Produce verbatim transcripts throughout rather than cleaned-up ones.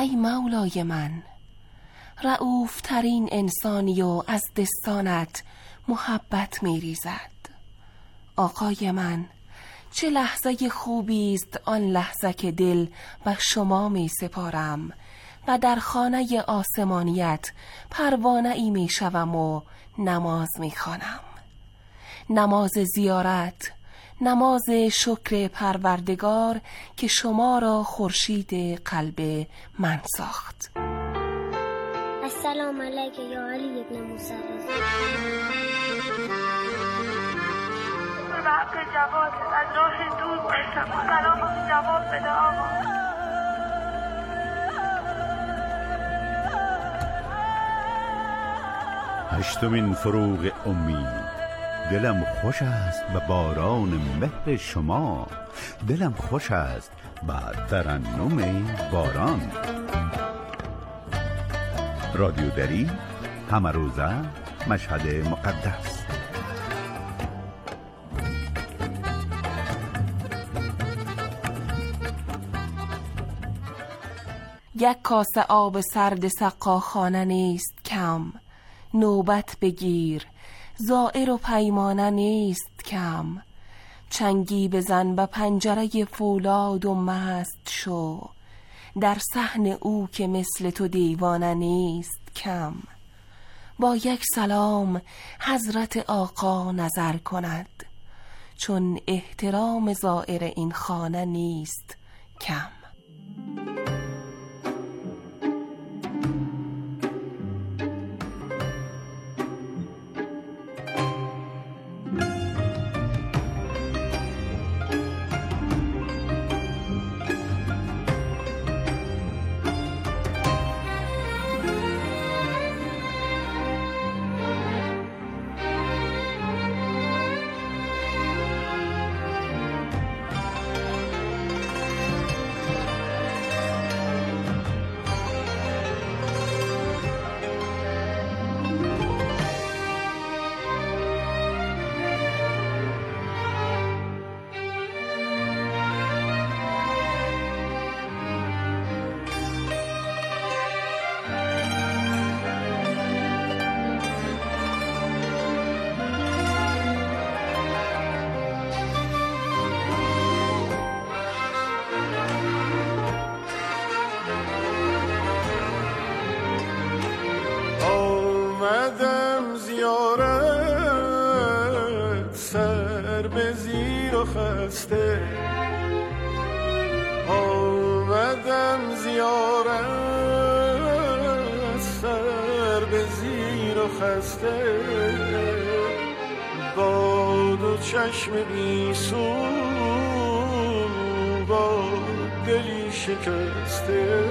ای مولای من، رؤوف ترین انسانی و از دستانت محبت می ریزد. آقای من، چه لحظه خوبی است آن لحظه که دل به شما می سپارم و در خانه آسمانیت پروانه ای می شوم و نماز می خوانم. نماز زیارت، نماز شکر پروردگار که شما را خورشید قلب من ساخت. السلام علیک یا علی ابن موسی رضا. به حق جواد از راه دور باشم، سلام جواد بده آقا. هشتمین فروغ امید. دلم خوش است به باران مهر شما، دلم خوش است به ترنم باران. رادیو دری، همه روزه، مشهد مقدس. یک کاسه آب سرد سقاخانه نیست کم، نوبت بگیر، زائر و پیمانه نیست کم. چنگی بزن به پنجره فولاد و مست شو، در صحن او که مثل تو دیوانه نیست کم. با یک سلام حضرت آقا نظر کند، چون احترام زائر این خانه نیست کم. آمدم زیارت سر به زیر و خسته، با دو چشم بی سو با دلی شکسته.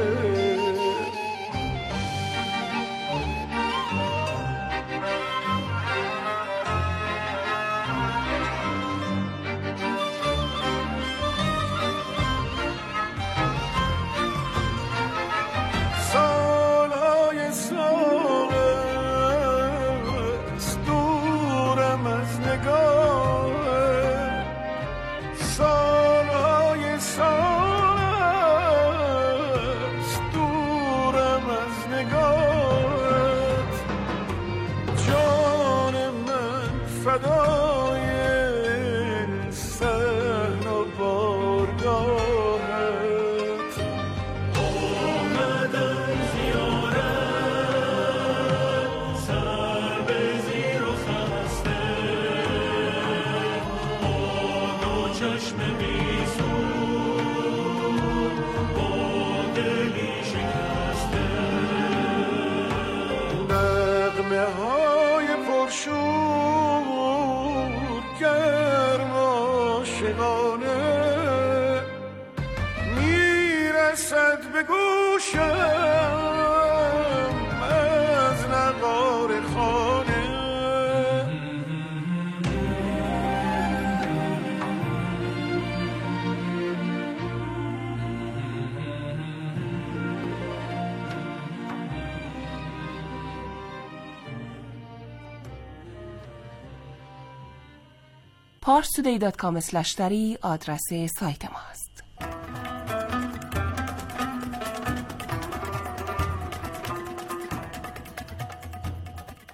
پارس تودی دات کام اسلش دری آدرس سایت ماست.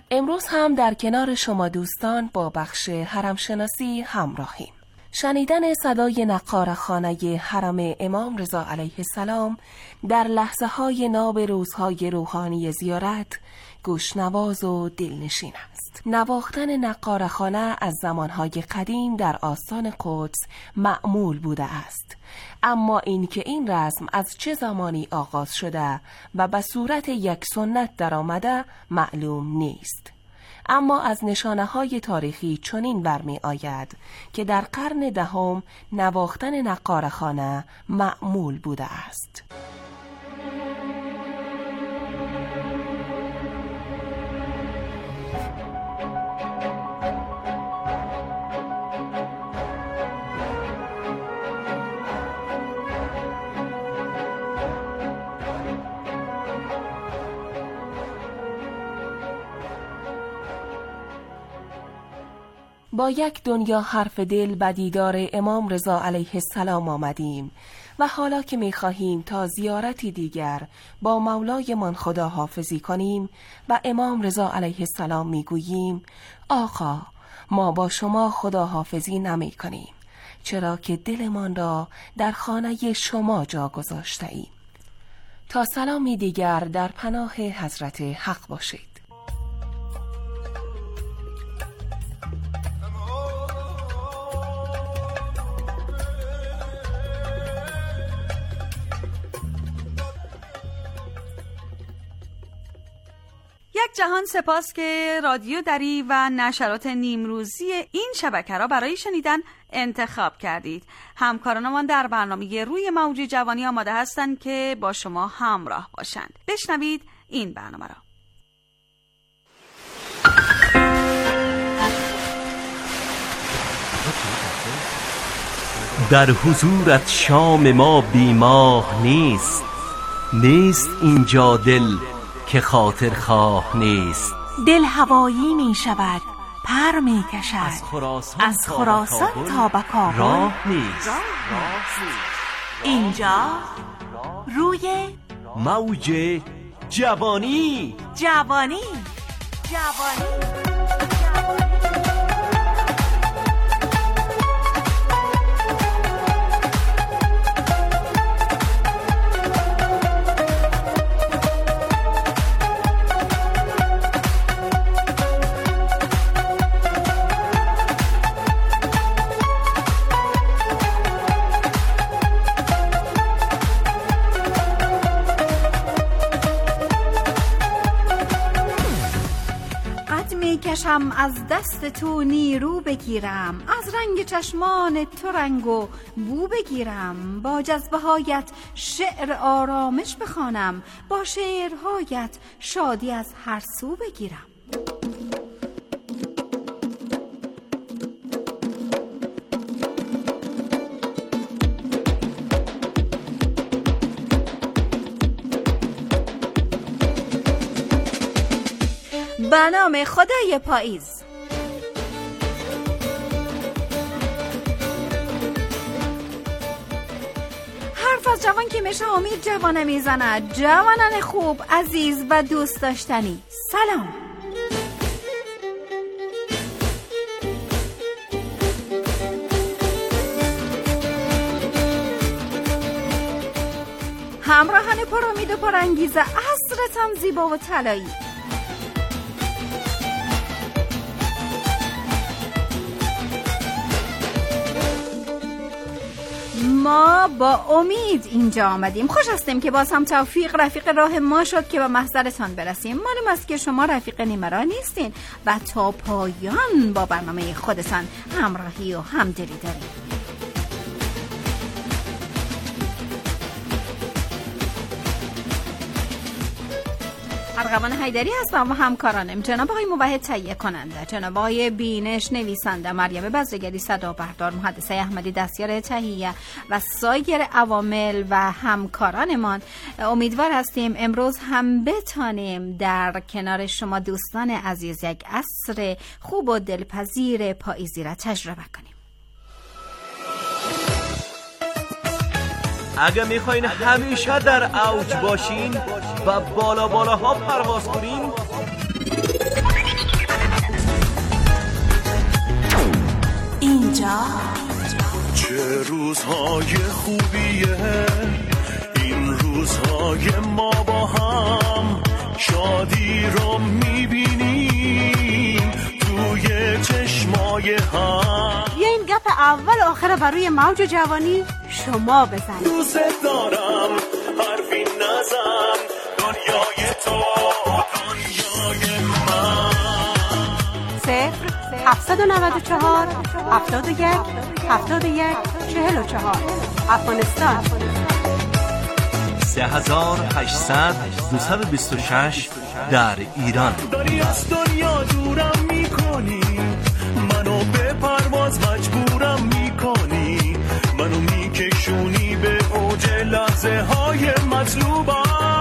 امروز هم در کنار شما دوستان با بخش حرمشناسی همراهیم. شنیدن صدای نقاره‌خانه حرم امام رضا علیه السلام در لحظه های ناب روزهای روحانی زیارت گوشنواز و دلنشین است. نواختن نقاره‌خانه از زمانهای قدیم در آستان قدس معمول بوده است، اما اینکه این رسم از چه زمانی آغاز شده و به صورت یک سنت در آمده معلوم نیست. اما از نشانه‌های تاریخی چنین برمی آید که در قرن دهم نواختن نقاره‌خانه معمول بوده است. با یک دنیا حرف دل به دیدار امام رضا علیه السلام آمدیم و حالا که می خواهیم تا زیارتی دیگر با مولای من خدا حافظی کنیم و امام رضا علیه السلام می گوییم آقا ما با شما خدا حافظی نمی کنیم، چرا که دلمان را در خانه شما جا گذاشته ایم. تا سلامی دیگر در پناه حضرت حق باشید. یک جهان سپاس که رادیو دری و نشرات نیمروزی این شبکه را برای شنیدن انتخاب کردید. همکارانمان در برنامه روی موج جوانی آماده هستند که با شما همراه باشند. بشنوید این برنامه را. در حضورت شام ما بیماه نیست، نیست اینجا دل که خاطر خواه نیست. دل هوایی می شود، پر می کشد، از خراسان, از خراسان تا به کابل راه نیست. اینجا روی موج جوانی جوانی جوانی کشم از دست تو نیرو بگیرم، از رنگ چشمان تو رنگ و بو بگیرم، با جذبه هایت شعر آرامش بخوانم، با شعرهایت شادی از هر سو بگیرم. به نام خدای پاییز. حرف از جوان که میشه امید جوانه میزند. جوانان خوب، عزیز و دوست داشتنی، سلام. همراهان پر امید و پر انگیزه، عصرتان زیبا و طلایی. ما با امید اینجا آمدیم. خوش هستیم که باز هم توفیق رفیق راه ما شد که به محضرتان برسیم. معلوم است که شما رفیق نیمرا نیستین و تا پایان با برنامه خودتان همراهی و همدلی دارید. ارغوان حیدری هستم و همکارانم جناب آقای موحد تهیه کننده، جناب آقای بینش نویسنده، مریم بزرگری صدا بردار، محدثه احمدی دستیار تهیه و سایر عوامل و همکارانمان. امیدوار هستیم امروز هم بتانیم در کنار شما دوستان عزیز یک عصر خوب و دلپذیر پاییزی را تجربه کنیم. اگه میخواین همیشه در اوج باشین و بالا بالا ها پرواز کنین، اینجا چه روزهای خوبیه این روزهای ما با هم، شادی رو میبینیم توی چشمای هم. بیا این گپ اول آخر برای موج جوانی شما بزنید. دوست دارم حرفی نزن، دنیای تو دنیای من. صفر هفتصد و نود و چهار هفتاد و یک هفتاد و یک چهل و چهار افغانستان. سه هزار و هشتصد دویست و بیست و شش در ایران. داری از دنیا دورم میکنی، منو به پرواز مجبورم میکنی، منو میکشونی به اوج لحظه های مطلوبم.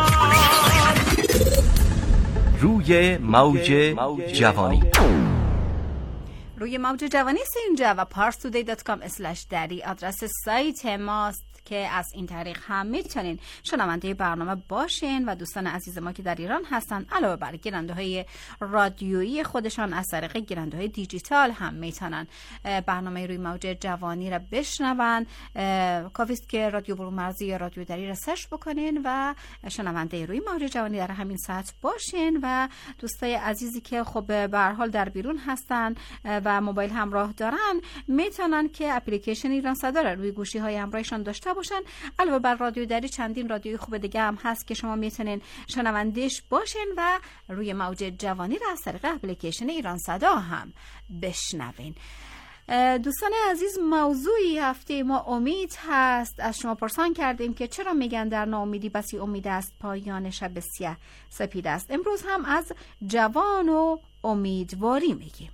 روی موج جوانی. روی موج جوانی است اینجا و پارس تودی دات کام اسلش دری آدرس سایت ماست که از این طریق هم میتونین شنونده برنامه باشین و دوستان عزیز ما که در ایران هستن علاوه بر گیرنده های رادیویی خودشان از طریق گیرنده های دیجیتال هم میتونن برنامه روی موج جوانی را بشنون. کافیست که رادیو برون مرزی یا رادیو دری را سرچ بکنین و شنونده روی موج جوانی در همین ساعت باشین. و دوستای عزیزی که خب به هر حال در بیرون هستن و موبایل همراه دارن میتونن که اپلیکیشن ایران صدا را روی گوشی های همراهشان داشته باشن. علاوه بر رادیو دری چندین رادیوی خوب دیگه هم هست که شما میتونین شنوندش باشین و روی موج جوانی را از طریق اپلیکیشن ایران صدا هم بشنوین. دوستان عزیز، موضوعی هفته ما امید هست. از شما پرسان کردیم که چرا میگن در ناامیدی بسی امید است پایان شب سیاه سپید است. امروز هم از جوان و امیدواری میگیم.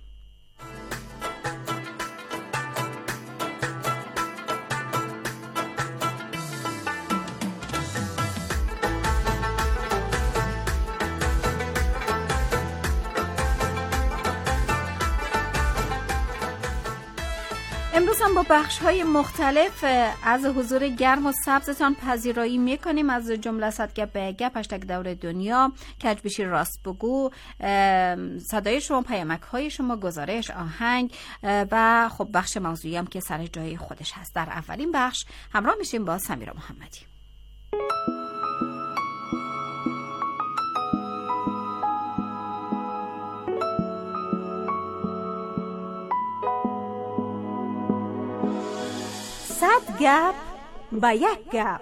امروز هم با بخش‌های مختلف از حضور گرم و سبزتان پذیرایی میکنیم، از جمله صدگپ به گپ، هشتگ دور دنیا، کج بشی راست بگو، صدای شما، پیامک‌های شما، گزارش، آهنگ و خب بخش موضوعی هم که سر جای خودش هست. در اولین بخش همراه میشیم با سمیرا محمدی. صد گپ با یک گپ.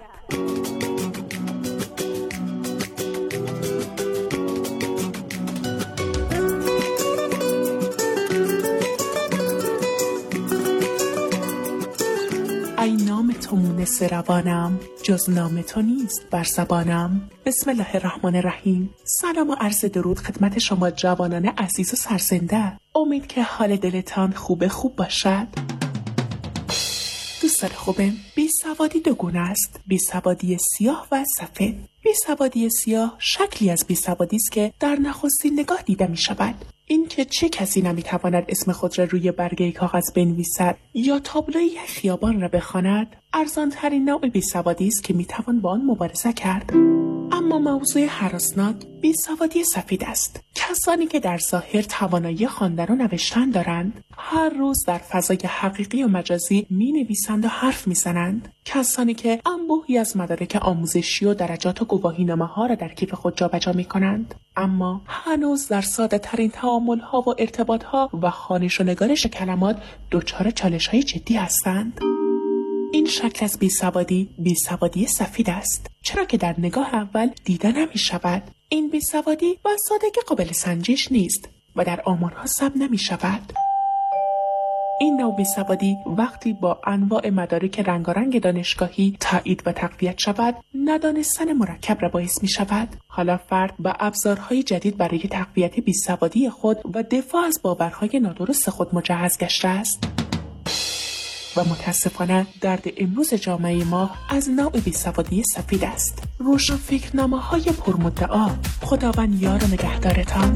ای نام تو مونس روانم، جز نام تو نیست بر زبانم. بسم الله الرحمن الرحیم. سلام و عرض درود خدمت شما جوانان عزیز و سرزنده. امید که حال دلتان خوب خوب باشد. دوستان خوبم، بیسوادی دو گونه است، بیسوادی سیاه و سفید. بیسوادی سیاه شکلی از بیسوادی است که در نخستین نگاه دیده می شود. این که چه کسی نمی تواند اسم خود را روی برگه کاغذ بنویسد یا تابلوی یک خیابان را بخواند، ارزان ترین نوع بیسوادی است که می توان با آن مبارزه کرد. اما موضوع هراسناک بیسوادی سفید است. کسانی که در ظاهر توانایی خواندن و نوشتن دارند، هر روز در فضای حقیقی و مجازی می نویسند و حرف می زنند. کسانی که انبوهی از مدارک آموزشی و درجات و گواهینامه ها را در کیف خود جابجا می کنند، اما هنوز در ساده ترین تعامل ها و ارتباط ها و خوانش و نگارش کلمات دچار چالش های جدی هستند. این شکل از بیسوادی بیسوادی سفید است، چرا که در نگاه اول دیده نمی شود. این بیسوادی با سادگی قابل سنجش نیست و در آمارها ثبت نمی شود. این نوع بیسوادی وقتی با انواع مدارک رنگارنگ دانشگاهی تایید و تقویت شود، ندانستن مرکب را باعث می شود. حالا فرد با ابزارهای جدید برای تقویت بیسوادی خود و دفاع از باورهای نادرست خود مجهز گشته است. و متاسفانه درد امروز جامعه ما از نوع بیسوادی سفید است. روشن فکرنامه‌های پرمدعا. خداوند یار و نگهدارتان.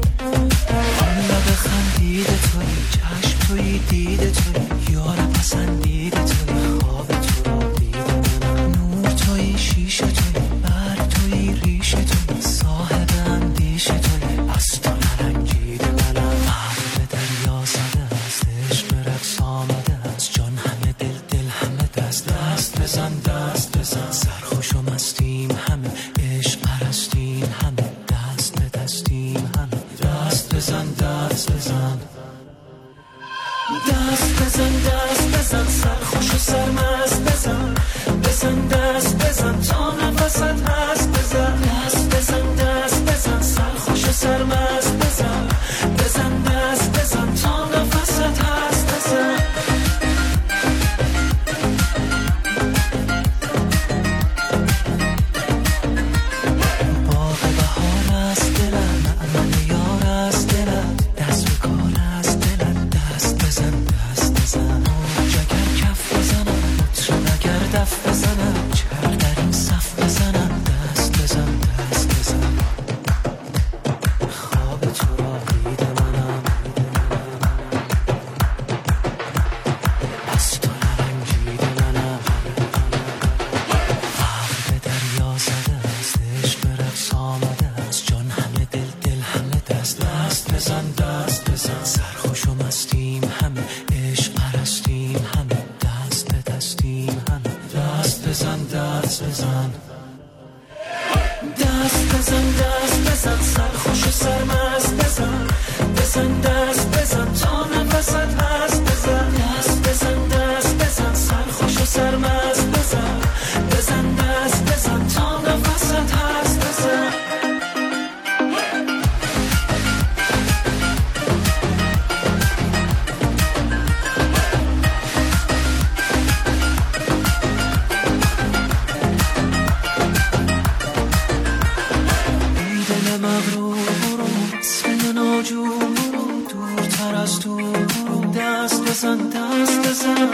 لب خندید توی، چشم توی، دید توی، یار پسندید توی، خواب تو رو دید من، نور توی، شیشه توی، برگ توی، ریشه توی، صاحب اندیشه توی، از تو نرنگید منم. حرف دریا زده است، عشق رقص آمده بزن دست بزن سرخوش و سرمست بزن بزن دست بزن تا نفست هست بزن دست بزن دست بزن سرخوش و سرمست بزن بزن دست بزن تا نفست هست بزن بزن دست بزن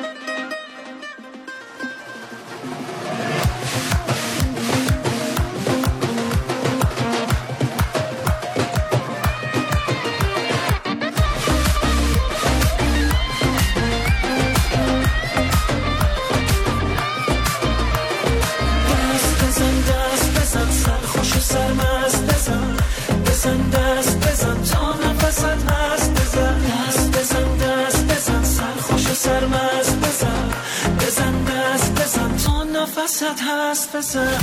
سرخوش و سرمست بزن بزن دست بزن تا نفست هست بزن دست بزن دست بزن سرخوش و سرمست بزن بزن دست بزن تا نفست هست بزن.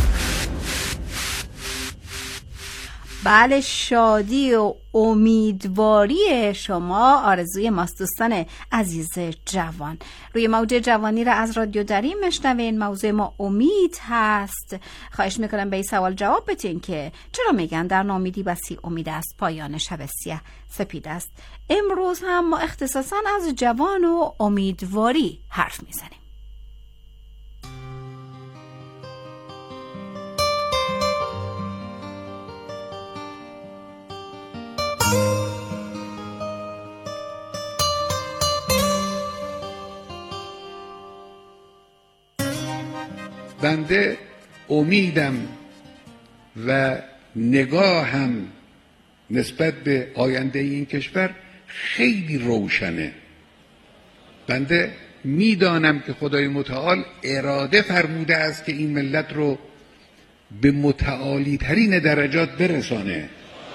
بله، شادی و امیدواری شما آرزوی ماست دوستان عزیز جوان. روی موج جوانی را از رادیو دری میشنوین. موضوع ما امید هست. خواهش میکنم به این سوال جواب بدین که چرا میگن در ناامیدی بسی امید است، پایان شب سیاه سپید است. امروز هم ما اختصاصا از جوان و امیدواری حرف میزنیم. بنده امیدم و نگاهم نسبت به آینده این کشور خیلی روشنه. بنده میدانم که خدای متعال اراده فرموده است که این ملت رو به متعالی ترین درجات برسانه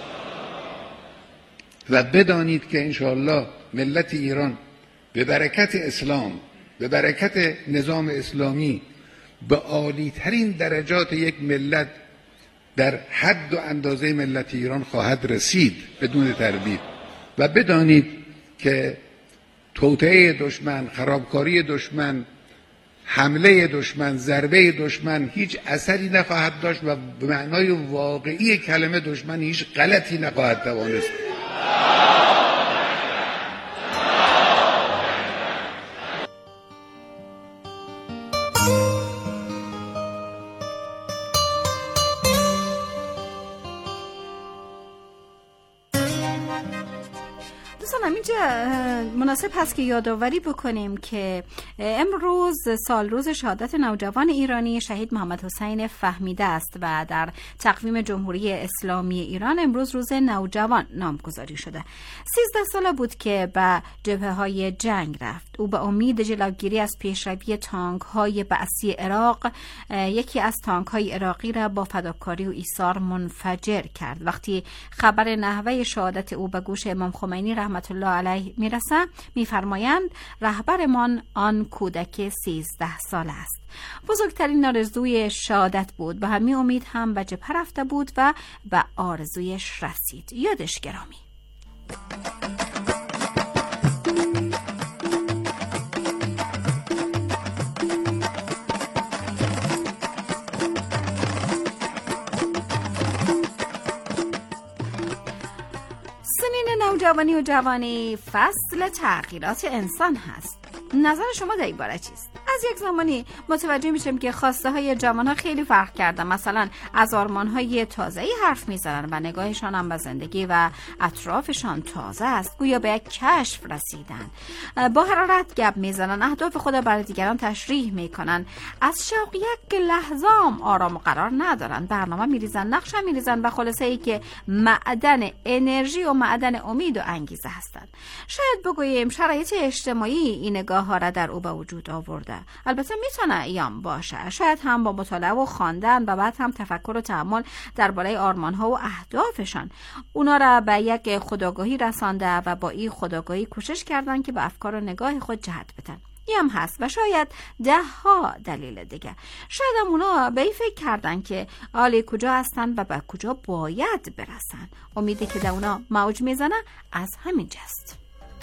و بدانید که انشاءالله ملت ایران به برکت اسلام، به برکت نظام اسلامی به عالی ترین درجات یک ملت در حد و اندازه ملت ایران خواهد رسید بدون تردید. و بدانید که توطئه دشمن، خرابکاری دشمن، حمله دشمن، ضربه دشمن هیچ اثری نخواهد داشت و به معنای واقعی کلمه دشمن هیچ غلطی نخواهد توانست. مناسب هست که یادآوری بکنیم که امروز سال روز شهادت نوجوان ایرانی شهید محمد حسین فهمیده است و در تقویم جمهوری اسلامی ایران امروز روز نوجوان نامگذاری شده. سیزده ساله بود که به جبهه‌های جنگ رفت. او به امید جلوگیری از پیشروی تانک‌های بعثی عراق یکی از تانک‌های عراقی را با فداکاری و ایثار منفجر کرد. وقتی خبر نحوه شهادت او به گوش امام خمینی رحمت الله علیه میرسه، میفرمایند رهبرمان آن کودک سیزده ساله است. بزرگترین آرزوی شهادت بود. به همین امید هم به جبهه رفته بود و به آرزویش رسید. یادش گرامی. نوجوانی و جوانی فصل تغییرات انسان هست. نظر شما در این باره چیست؟ از یک زمانی متوجه میشیم که خواسته های جوان ها خیلی فرق کرده. مثلا از آرمان های تازه‌ای حرف میزنن و نگاهشان هم به زندگی و اطرافشان تازه است. گویا به یک کشف رسیدن. با حرارت گپ میزنن، اهداف خود برای دیگران تشریح میکنن. از شوق یک لحظه هم آرام و قرار ندارن. برنامه میریزن، نقشه میریزن و خلاصه ای که معدن انرژی و معدن امید و انگیزه هستند. شاید بگوییم شرایط اجتماعی این نگاه ها را در او به وجود آورده. البته میتونه ایام باشه. شاید هم با مطالعه و خواندن و بعد هم تفکر و تأمل درباره آرمان ها و اهدافشان اونا را به یک خودآگاهی رسانده و با این خودآگاهی کوشش کردن که به افکار و نگاه خود جهت بدن. هم هست و شاید ده ها دلیل دیگه. شاید هم اونا به این فکر کردن که آلی کجا هستن و به کجا باید برسن. امیدی که در اونا موج میزنه از همین جست.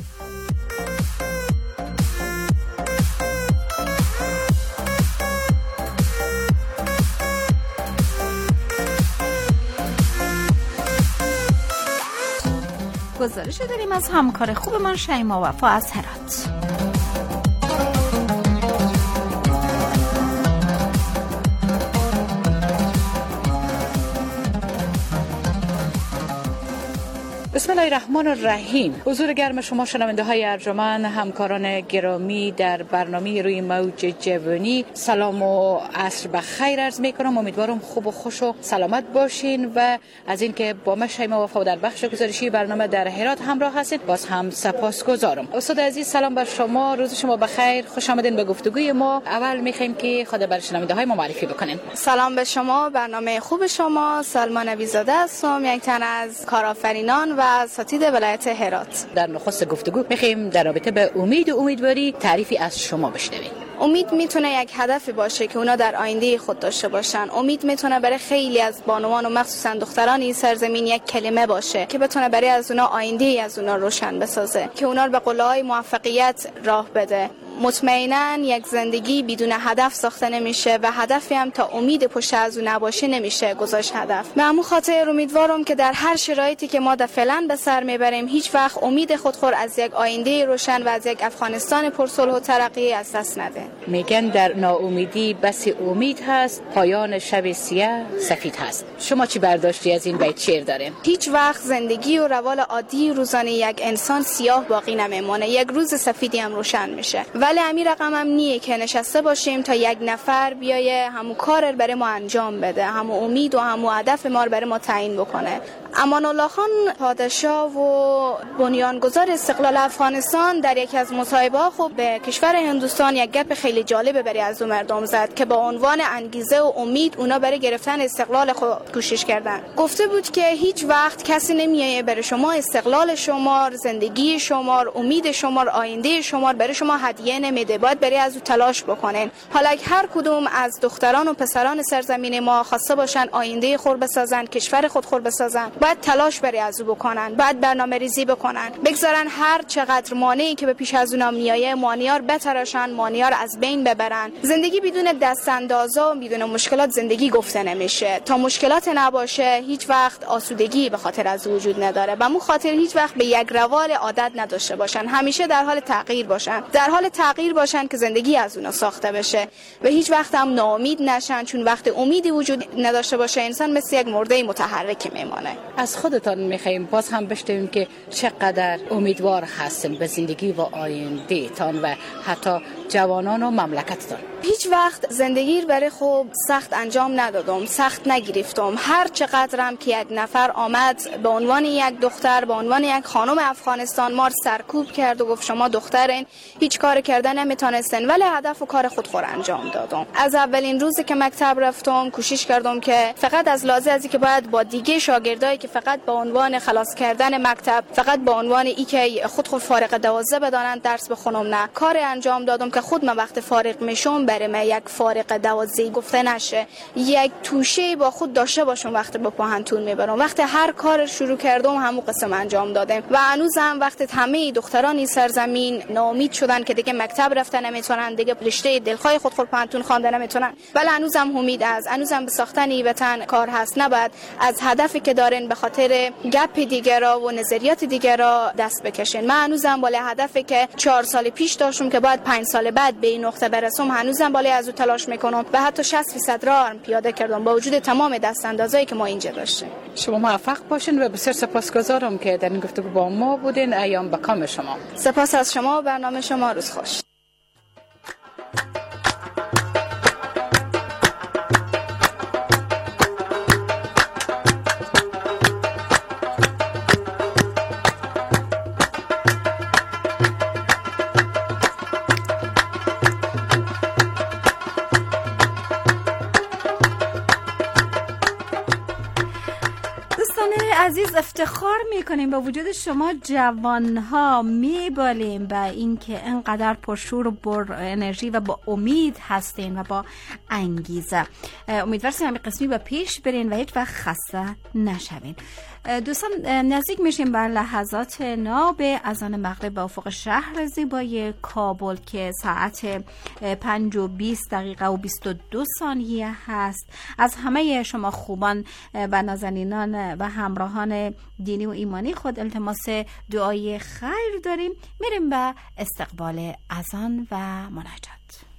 گزارش داریم از همکار خوبمان شیما وفا از هرات. بسم الله الرحمن الرحیم. حضور گرم شما شنونده های ارجمند، همکاران گرامی در برنامه روی موج جوانی، سلام و عصر بخیر عرض می کنم. امیدوارم خوب و خوش و سلامت باشین و از اینکه با من شیما وفا در بخش گزارشی برنامه در هرات همراه هستید باز هم سپاسگزارم. استاد عزیز سلام بر شما، روز شما بخیر، خوش آمدین به گفتگوی ما. اول میخوایم که خود بر شنونده های ما معرفی بکنین. سلام به شما، برنامه خوب شما. سلمان نویزاده هستم، یک تن از کارآفرینان و اساتید ولایت هرات. در نخست گفتگو میخوایم در رابطه به امید و امیدواری تعریفی از شما بشنویم. امید میتونه یک هدفی باشه که اونا در آینده خود داشته باشن. امید میتونه برای خیلی از بانوان و مخصوصا دختران این سرزمین یک کلمه باشه که بتونه برای از اونا آینده ای از اونا روشن بسازه، که اونا رو به قله‌های موفقیت راه بده. مطمئناً یک زندگی بدون هدف ساخته نمیشه و هدفی هم تا امید پشت از اون نباشه نمیشه گذاشت هدف. به همون خاطر امیدوارم که در هر شرایطی که ما در فعلا به سر میبریم هیچ وقت امید خودخور از یک آینده روشن و از یک افغانستان پرصلح و ترقی از دست نده. میگن در ناامیدی بس امید هست، پایان شب سیاه سفید هست. شما چی برداشتی از این بیت شعر دارین؟ هیچ وقت زندگی و روال عادی روزانه یک انسان سیاه باقی نمیمونه، یک روز سفیدی هم روشن میشه. ولی همین رقم هم نیه که نشسته باشیم تا یک نفر بیایه همون کار برای ما انجام بده، همون امید و همون هدف ما رو برای ما تعیین بکنه. امان الله خان پادشاه و بنیانگذار استقلال افغانستان در یکی از مصاحبه‌ها خب به کشور هندوستان یک گپ خیلی جالب برای از مردم زد که با عنوان انگیزه و امید اونا برای گرفتن استقلال خود کوشش کردن. گفته بود که هیچ وقت کسی نمیایه برای شما استقلال شما، زندگی شما، امید شما، آینده شما برای شما هدیه نمیده، باید برای از او تلاش بکنین. حالا هر کدوم از دختران و پسران سرزمین ما خواسته باشن آینده خود بسازن، کشور خود خود بسازن، باید تلاش برای از او بکنن، باید برنامه ریزی بکنن، بگذارن هر چقدر مانعی که به پیش از اونها میایه مانعیار بتراشن، مانعیار از بین ببرن. زندگی بدون دست اندازا و بدون مشکلات زندگی گفته نمیشه. تا مشکلات نباشه هیچ وقت آسودگی به خاطر از وجود نداره. به همون خاطر هیچ وقت به یک روال عادت نداشته باشن، همیشه در حال تغییر باشن، در حال تغییر باشن که زندگی از اونها ساخته بشه و هیچ وقت هم ناامید نشن، چون وقت امیدی وجود نداشته باشه انسان مثل یک مرده متحرک میمونه. از خودتان میخوایم باز هم بشنویم که چقدر امیدوار هستین به زندگی و آینده تان و حتی جوانان و مملکتتان. هیچ وقت زندگی برای خوب سخت انجام ندادم، سخت نگرفتم. هر چقدرم که یک نفر آمد به عنوان یک دختر، به عنوان یک خانم افغانستان ما سرکوب کرد و گفت شما دخترین، هیچ کار کردن نمیتونستن، ولی هدف و کار خود خور انجام دادم. از اولین روزی که مکتب رفتم کوشش کردم که فقط از لازم ازی که باید با دیگه شاگردایی که فقط به عنوان خلاص کردن مکتب، فقط به عنوان ای که خود خود فارغ دوازده بدانن درس بخونم، نه، کار انجام دادم که خود من وقت فارغ میشم برای من یک فارغ دوازده گفته نشه، یک توشه با خود داشته باشم وقت به پاهنتون میبرم. وقت هر کار شروع کردم همون قسم انجام دادم و هنوزم وقت همه دختران این سرزمین ناامید شدن که دیگه مکتب رفتن نمیتونن، دیگه رشته دلخواه خود خود پاهنتون خواندن نمیتونن، ولی هنوزم امید از هنوزم به ساختن این وطن کار هست. نباید از هدفی که دارن به خاطر گپ دیگرا و نظریات دیگرا دست بکشن. من هنوزم بالا هدفی که چهار سال پیش داشتم که بعد پنج سال بعد به این نقطه برسم هنوزم بالا از او تلاش میکنم و حتی شصت درصد راه هم پیاده کردم با وجود تمام دست اندازایی که ما اینجا داشتیم. شما موفق باشین و بسیار سپاسگزارم که در این گفتگو با ما بودین. ایام به کام شما. سپاس از شما و برنامه شما. روز خوش. دوستان عزیز افتخار میکنیم با وجود شما جوانها، میبالیم به اینکه انقدر پرشور و پر انرژی و با امید هستین و با انگیزه. امیدوارم همین قسمی با پیش برین و هیچ وقت خسته نشوین. دوستان نزدیک میشیم بر لحظات ناب اذان مغرب به افق شهر زیبای کابل که ساعت پنج و بیست دقیقه و بیست و دو ثانیه هست. از همه شما خوبان و نازنینان و همراهان دینی و ایمانی خود التماس دعای خیر داریم. میریم به استقبال اذان و مناجات.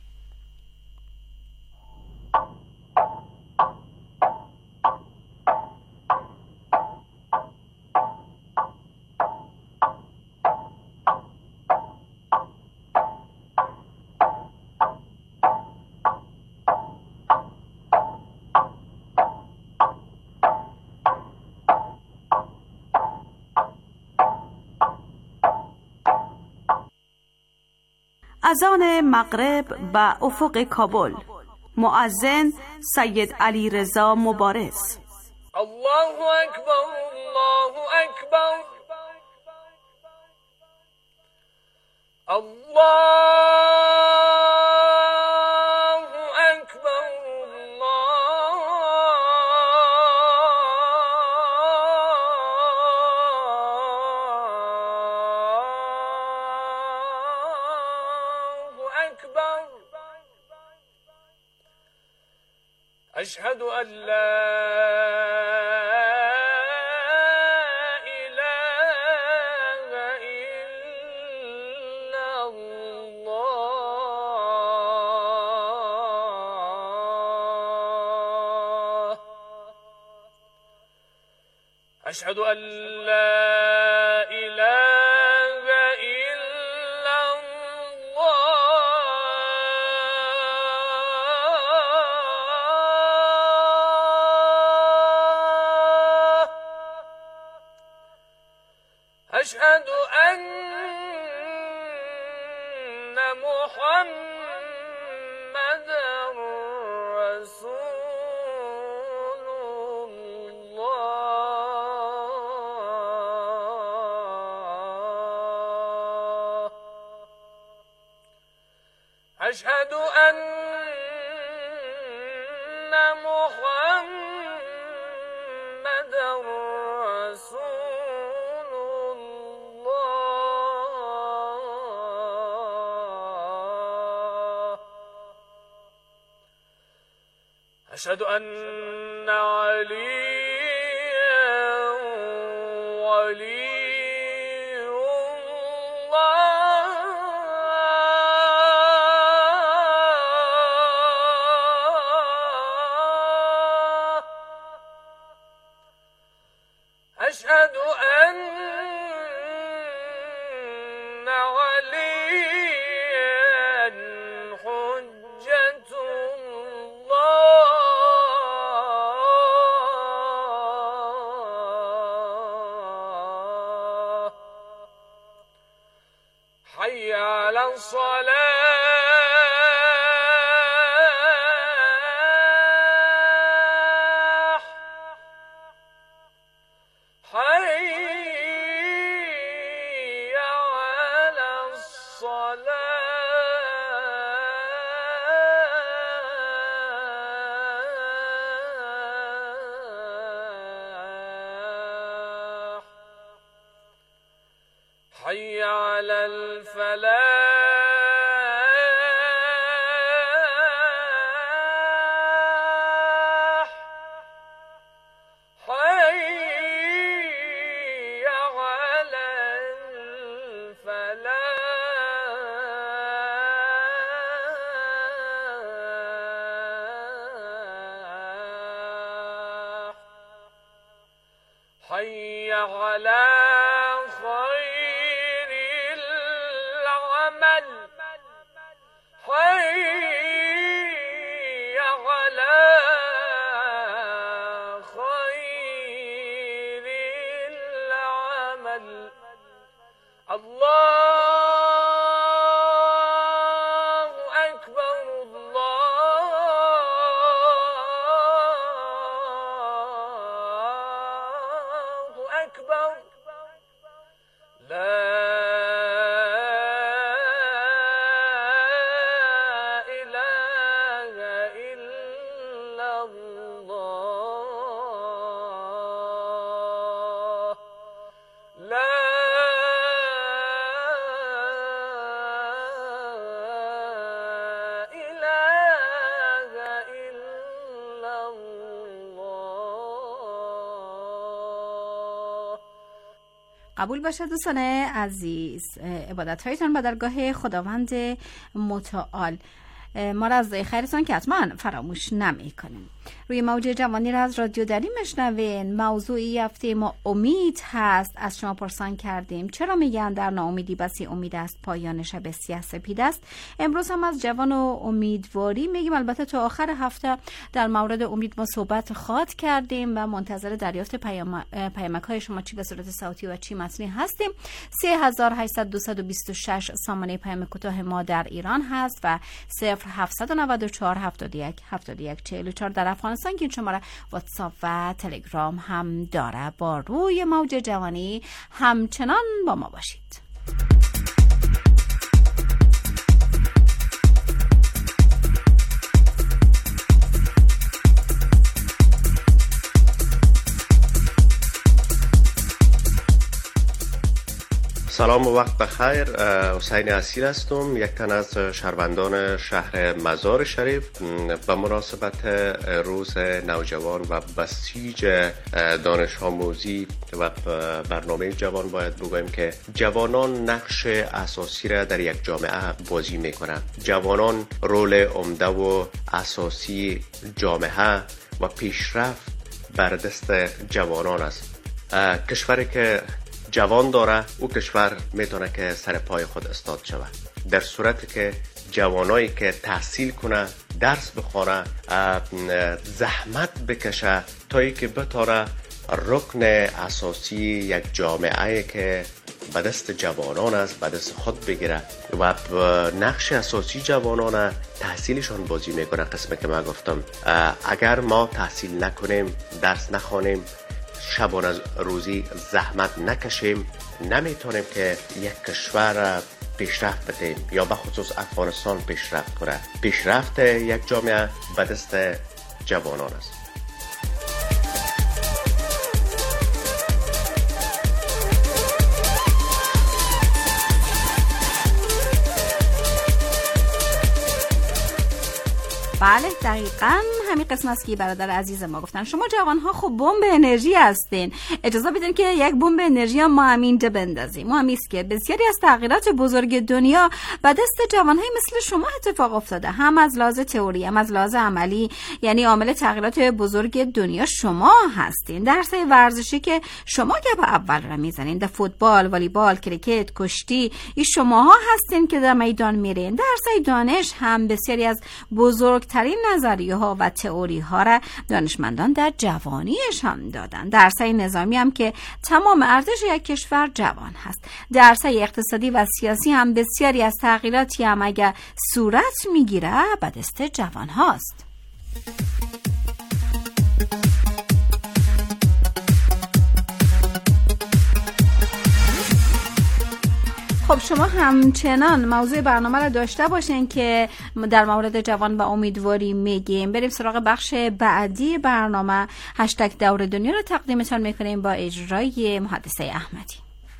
اذان مغرب به افق کابل. مؤذن سید علی رضا مبارز. الله اکبر الله اکبر الله أشهد أن لا إله إلا الله أشهد أن لا إله إلا أشهد أن محمدًا رسول الله أشهد أن محمدًا رسول أشهد أن عليا ولي الله أشهد أن عليا حجة حي على الصلاة حي على الصلاة حي على الفلاح حي على الفلاح حي على خير العمل حي على خير العمل الله أكبر الله أكبر لا قبول باشد دوستان عزیز، عبادت هایتان به درگاه خداوند متعال ما را از خیرتان که حتما فراموش نمی کنیم. روی موج جوانی را از رادیو دری مشنوین. موضوعی هفته ما امید هست. از شما پرسان کردیم چرا میگن در ناامیدی بسی امید است پایان شب سیاه سپید است. امروز هم از جوان و امیدواری میگیم. البته تا آخر هفته در مورد امید ما صحبت خواهد کردیم و منتظر دریافت پیامک های شما چی به صورت صوتی و چی متنی هستیم. سه هزار و هشتصد دویست و بیست و شش سامانه پیام کوتاه ما در ایران هست و صفر هفتصد و نود و چهار هفتاد و یک هفتاد و یک چهل و چهار در افغانستان که این شماره واتساپ و تلگرام هم داره. با روی موج جوانی همچنان با ما باشید. سلام و وقت بخیر. حسین اصیل هستم، یک تن از شهروندان شهر مزار شریف. به مناسبت روز نوجوان و بسیج دانش آموزی و برنامه جوان باید بگویم که جوانان نقش اساسی را در یک جامعه بازی میکنند. جوانان رول عمده و اساسی جامعه و پیشرفت بر دست جوانان است. کشوری که جوان داره او کشور میتونه که سر پای خود استاد شود. در صورتی که جوانایی که تحصیل کنه، درس بخونه، زحمت بکشه تا ای که بتاره رکن اساسی یک جامعه که به دست جوانان است به دست خود بگیره و نقش اساسی جوانان تحصیلشان بازی میکنه. قسمه که من گفتم اگر ما تحصیل نکنیم، درس نخوانیم، شبانه روزی زحمت نکشیم، نمیتونیم که یک کشور پیشرفت بدیم یا به خصوص افغانستان پیشرفت کنه. پیشرفت یک جامعه به دست جوانان است. بله دقیقاً همین قسم است که برادر عزیز ما گفتن. شما جوانها خب بمب انرژی هستین. اجازه بدین که یک بمب انرژی هم ما هم اینجا بندازیم. ما هم است که بسیاری از تغییرات بزرگ دنیا به دست جوانهای مثل شما اتفاق افتاده، هم از لحاظ تئوری هم از لحاظ عملی. یعنی عامل تغییرات بزرگ دنیا شما هستین. درسای ورزشی که شما گپ اول را میزنین، در فوتبال، والیبال، کریکت، کشتی، این شماها هستین که در میدان میرین. درسای دانش هم بسیاری از بزرگترین نظریه ها و تئوری ها را دانشمندان در جوانیش هم دادن. درسای نظامی هم که تمام ارتش یک کشور جوان هست. درسای اقتصادی و سیاسی هم بسیاری از تغییراتی هم اگر صورت میگیره به دست جوان هاست. خب شما همچنان موضوع برنامه را داشته باشین که در مورد جوان و امیدواری میگیم. بریم سراغ بخش بعدی برنامه. هشتگ دور دنیا را تقدیمتان میکنیم با اجرای محدثه احمدی.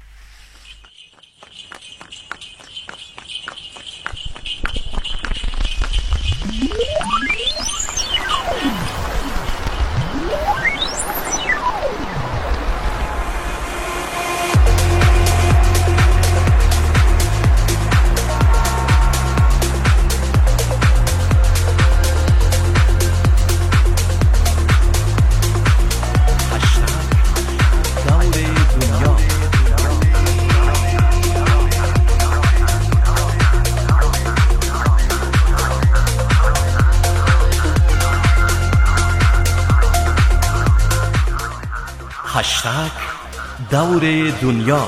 هشتگ دور دنیا.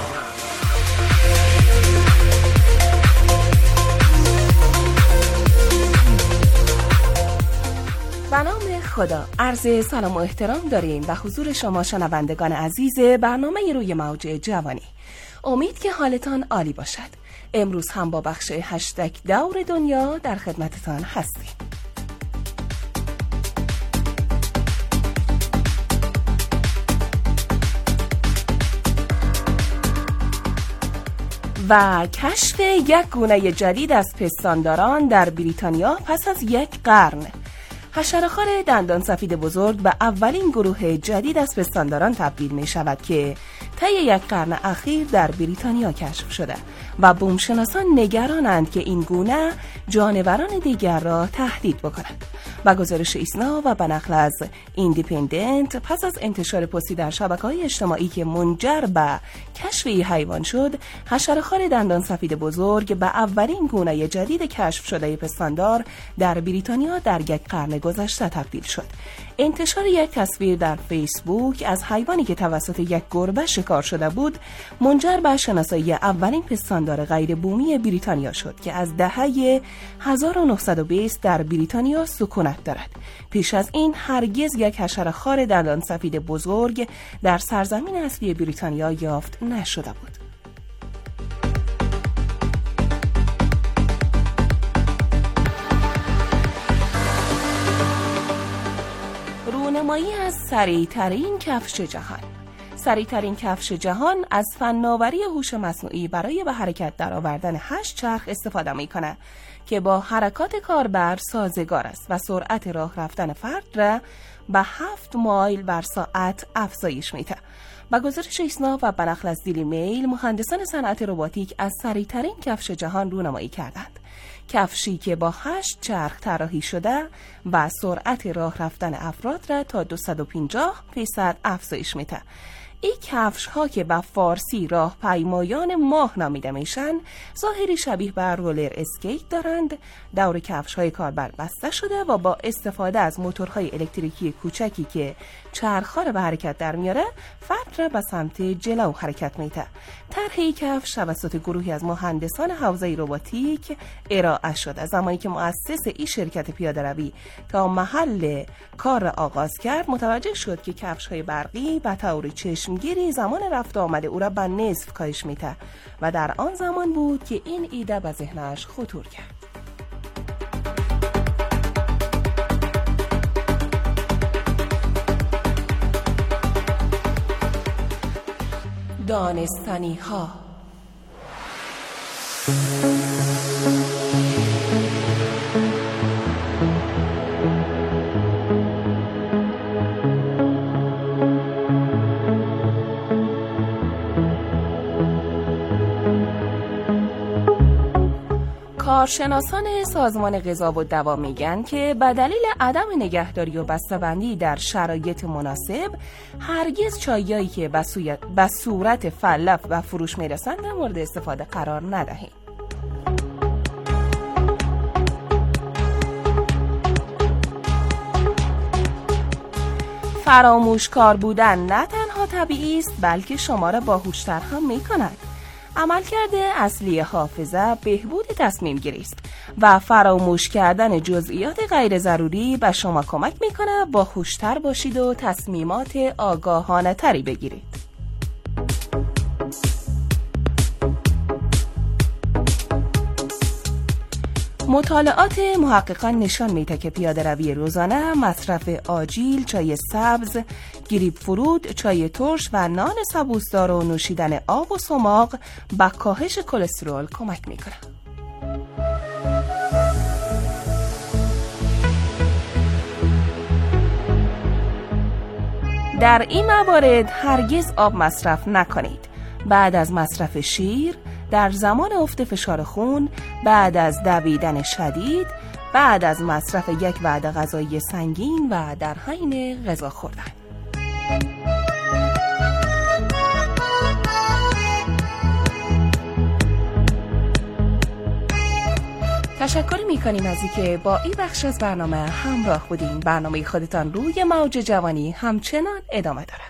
به نام خدا، عرض سلام و احترام داریم و حضور شما شنوندگان عزیز برنامه روی موج جوانی. امید که حالتان عالی باشد. امروز هم با بخش هشتگ دور دنیا در خدمتتان هستیم. و کشف یک گونه جدید از پستانداران در بریتانیا پس از یک قرن. حشره‌خوار دندان سفید بزرگ به اولین گروه جدید از پستانداران تبدیل می شود که طی یک قرن اخیر در بریتانیا کشف شده و بومشناسان نگرانند که این گونه جانوران دیگر را تهدید بکند. و گزارش ایسنا و بنقل از ایندیپندنت پس از انتشار پستی در شبکه‌های اجتماعی که منجر به کشف این حیوان شد، حشره‌خوار دندان سفید بزرگ به اولین گونه جدید کشف شده پستاندار در بریتانیا در یک قرن گذشته تبدیل شد. انتشار یک تصویر در فیسبوک از حیوانی که توسط یک گربه شکار شده بود منجر به شناسایی اولین پستاندار غیر بومی بریتانیا شد که از دهه هزار و نهصد و بیست در بریتانیا سکونت دارد. پیش از این هرگز یک حشره‌خوار دندان سفید بزرگ در سرزمین اصلی بریتانیا یافت نشده بود. رونمایی از سریع‌ترین کفش جهان. سریع‌ترین کفش جهان از فناوری هوش مصنوعی برای به حرکت درآوردن هشت چرخ استفاده می‌کند که با حرکات کاربر سازگار است و سرعت راه رفتن فرد را به هفت مایل بر ساعت افزایش می‌دهد. با گزارش ایسنا و بنقل از دیلی میل، مهندسان صنعت رباتیک از سریع‌ترین کفش جهان رونمایی کردند. کفشی که با هشت چرخ طراحی شده و سرعت راه رفتن افراد را تا دویست و پنجاه درصد افزایش می‌دهد. این کفش ها که به فارسی راه پیمایان ماه نامیده میشن، ظاهری شبیه به رولر اسکیت دارند. دور کفش های کاربر بسته شده و با استفاده از موتورهای الکتریکی کوچکی که چرخ‌ها را به حرکت در میاره، فرد را به سمت جلو حرکت میده. طرح کفش توسط گروهی از مهندسان حوزه رباتیک ارائه شده. زمانی که مؤسس این شرکت پیاده‌روی تا محل کار را آغاز کرد، متوجه شد که کفش های برقی به طور چشمگیری زمان رفت آمد او را به نصف کاهش میده و در آن زمان بود که این ایده به ذهنش خطور کرد. دانستنی ها. کارشناسان سازمان غذا و دوا میگن که به دلیل عدم نگهداری و بسته‌بندی در شرایط مناسب، هرگز چایایی که به صورت فلف و فروش میرسند مورد استفاده قرار ندهید. فراموشکار بودن نه تنها طبیعی است، بلکه شما را باهوش‌تر هم میکند. عملکرد اصلی حافظه بهبود تصمیم گیری است و فراموش کردن جزئیات غیر ضروری به شما کمک میکنه باهوشتر باشید و تصمیمات آگاهانه تری بگیرید. مطالعات محققان نشان میده که پیاده‌روی روزانه، مصرف آجیل، چای سبز، گریپ فروت، چای ترش و نان سبوسدار و نوشیدن آب و سماق به کاهش کلسترول کمک میکنه. در این موارد هرگز آب مصرف نکنید. بعد از مصرف شیر، در زمان افت فشار خون، بعد از دویدن شدید، بعد از مصرف یک وعده غذایی سنگین و در حین غذا خوردن. تشکر میکنیم از اینکه با این بخش از برنامه همراه بودین. برنامه خودتان روی موج جوانی همچنان ادامه داره.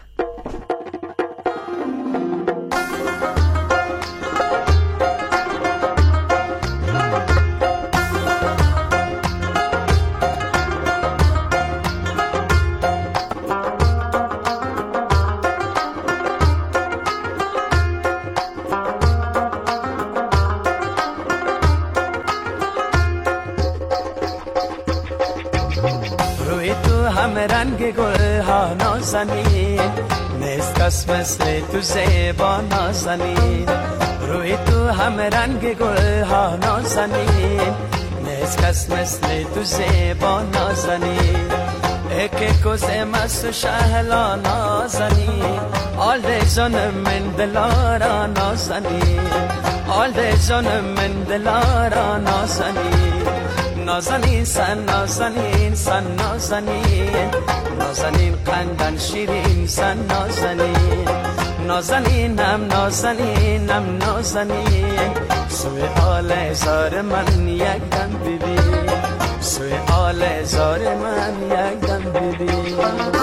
رنگ گل ها نازنین، نیست کس مثل تو زیبا نازنین. روی تو هم رنگ گل ها نازنین، نیست کس مثل تو زیبا نازنین. ایک کوز مست شهلا نازنین، آل جان من دلارا نازنین، آل جان من دلارا نازنین. نازنین سن نازنین سن نازنین، نازنین قندن شیرین سن نازنین. نازنینم نازنینم نازنین، سوی آل زار من یک دم ببین، سوی آل زار من یک دم ببین.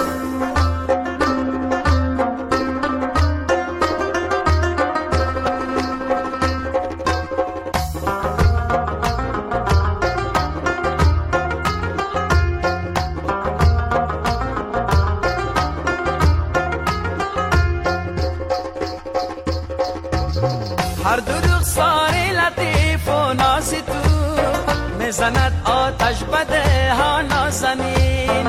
هر دو رخسار لطیف و نازی تو، میزند آتش بده ها نازنین.